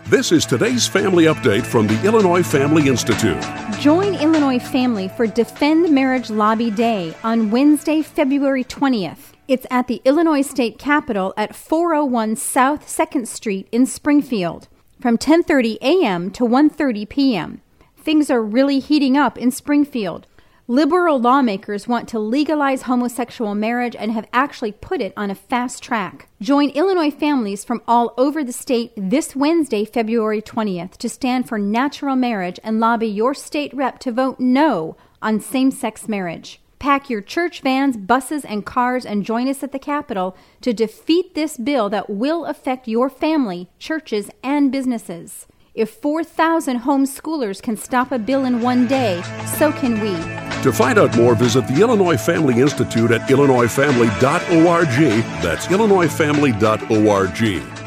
This is today's family update from the Illinois Family Institute. Join Illinois Family for Defend Marriage Lobby Day on Wednesday, February 20th. It's at the Illinois State Capitol at 401 South 2nd Street in Springfield from 10:30 a.m. to 1:30 p.m. Things are really heating up in Springfield. Liberal lawmakers want to legalize homosexual marriage and have actually put it on a fast track. Join Illinois families from all over the state this Wednesday, February 20th, to stand for natural marriage and lobby your state rep to vote no on same-sex marriage. Pack your church vans, buses, and cars and join us at the Capitol to defeat this bill that will affect your family, churches, and businesses. If 4,000 homeschoolers can stop a bill in one day, so can we. To find out more, visit the Illinois Family Institute at illinoisfamily.org. That's illinoisfamily.org.